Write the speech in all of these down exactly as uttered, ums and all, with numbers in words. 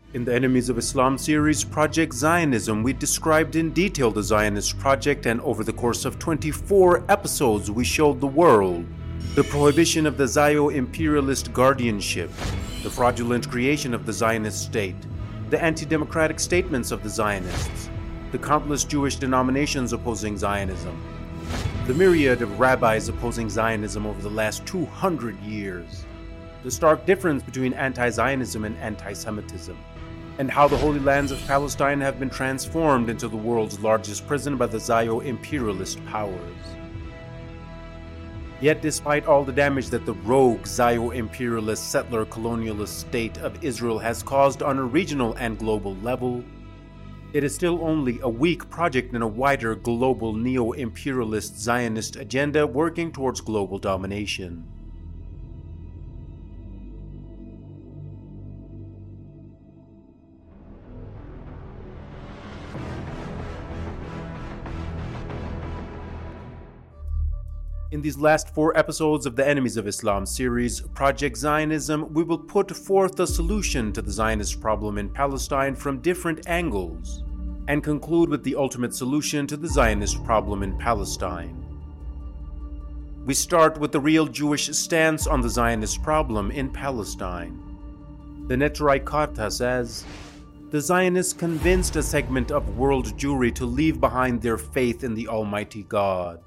In the Enemies of Islam series, Project Zionism, we described in detail the Zionist project, and over the course of twenty-four episodes, we showed the world the prohibition of the Zio-imperialist guardianship, the fraudulent creation of the Zionist state, the anti-democratic statements of the Zionists, the countless Jewish denominations opposing Zionism, the myriad of rabbis opposing Zionism over the last two hundred years, the stark difference between anti-Zionism and anti-Semitism, and how the Holy Lands of Palestine have been transformed into the world's largest prison by the Zio-imperialist powers. Yet despite all the damage that the rogue Zio-imperialist settler colonialist state of Israel has caused on a regional and global level, it is still only a weak project in a wider global neo-imperialist Zionist agenda working towards global domination. In these last four episodes of the Enemies of Islam series, Project Zionism, we will put forth a solution to the Zionist problem in Palestine from different angles, and conclude with the ultimate solution to the Zionist problem in Palestine. We start with the real Jewish stance on the Zionist problem in Palestine. The Neturei Karta says, "The Zionists convinced a segment of world Jewry to leave behind their faith in the Almighty God,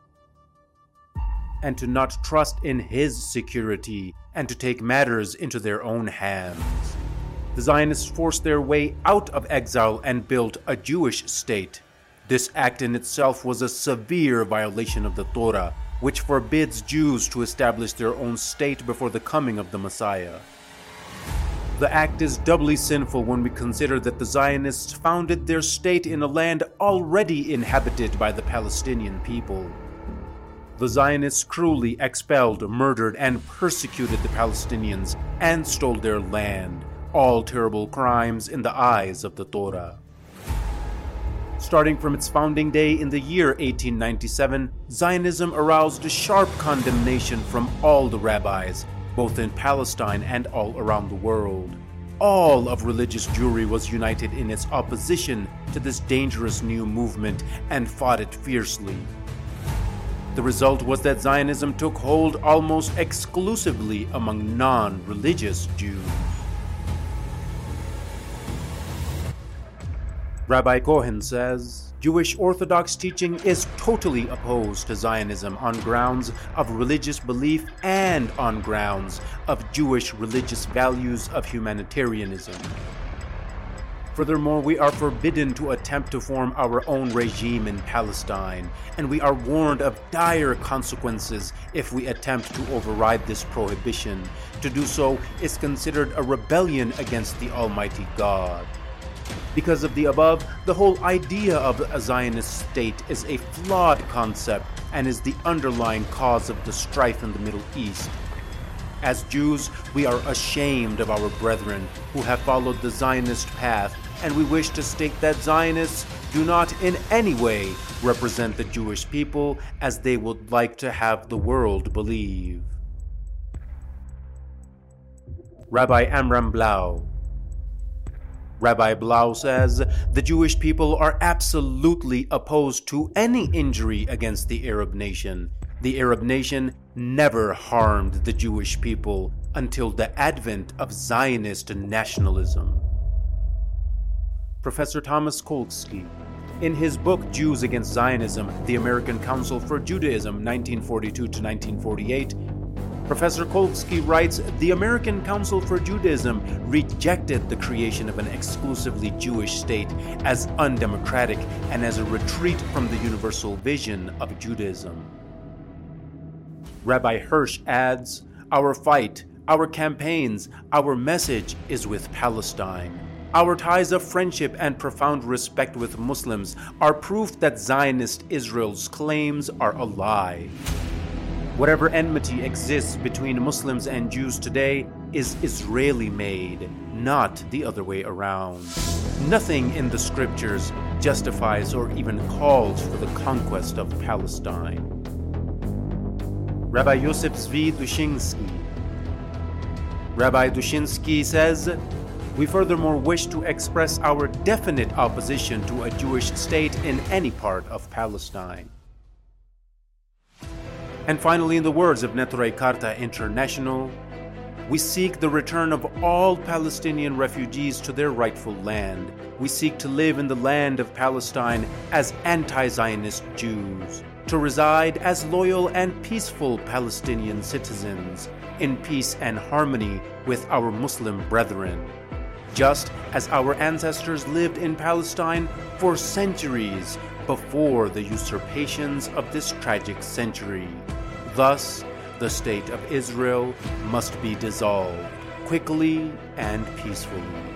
and to not trust in His security, and to take matters into their own hands. The Zionists forced their way out of exile and built a Jewish state. This act in itself was a severe violation of the Torah, which forbids Jews to establish their own state before the coming of the Messiah. The act is doubly sinful when we consider that the Zionists founded their state in a land already inhabited by the Palestinian people. The Zionists cruelly expelled, murdered, and persecuted the Palestinians and stole their land, all terrible crimes in the eyes of the Torah. Starting from its founding day in the year eighteen ninety-seven, Zionism aroused a sharp condemnation from all the rabbis, both in Palestine and all around the world. All of religious Jewry was united in its opposition to this dangerous new movement and fought it fiercely. The result was that Zionism took hold almost exclusively among non-religious Jews. Rabbi Cohen says, Jewish Orthodox teaching is totally opposed to Zionism on grounds of religious belief and on grounds of Jewish religious values of humanitarianism. Furthermore, we are forbidden to attempt to form our own regime in Palestine, and we are warned of dire consequences if we attempt to override this prohibition. To do so is considered a rebellion against the Almighty God. Because of the above, the whole idea of a Zionist state is a flawed concept and is the underlying cause of the strife in the Middle East. As Jews, we are ashamed of our brethren who have followed the Zionist path, and we wish to state that Zionists do not in any way represent the Jewish people as they would like to have the world believe. Rabbi Amram Blau. Rabbi Blau says, the Jewish people are absolutely opposed to any injury against the Arab nation. The Arab nation never harmed the Jewish people until the advent of Zionist nationalism. Professor Thomas Kolsky, in his book Jews Against Zionism, The American Council for Judaism, nineteen forty-two to nineteen forty-eight, Professor Kolsky writes, the American Council for Judaism rejected the creation of an exclusively Jewish state as undemocratic and as a retreat from the universal vision of Judaism. Rabbi Hirsch adds, our fight, our campaigns, our message is with Palestine. Our ties of friendship and profound respect with Muslims are proof that Zionist Israel's claims are a lie. Whatever enmity exists between Muslims and Jews today is Israeli-made, not the other way around. Nothing in the scriptures justifies or even calls for the conquest of Palestine. Rabbi Yosef Zvi Dushinsky. Rabbi Dushinsky says, We furthermore wish to express our definite opposition to a Jewish state in any part of Palestine. And finally, in the words of Neturei Karta International, we seek the return of all Palestinian refugees to their rightful land. We seek to live in the land of Palestine as anti-Zionist Jews, to reside as loyal and peaceful Palestinian citizens, in peace and harmony with our Muslim brethren, just as our ancestors lived in Palestine for centuries before the usurpations of this tragic century. Thus, the state of Israel must be dissolved quickly and peacefully.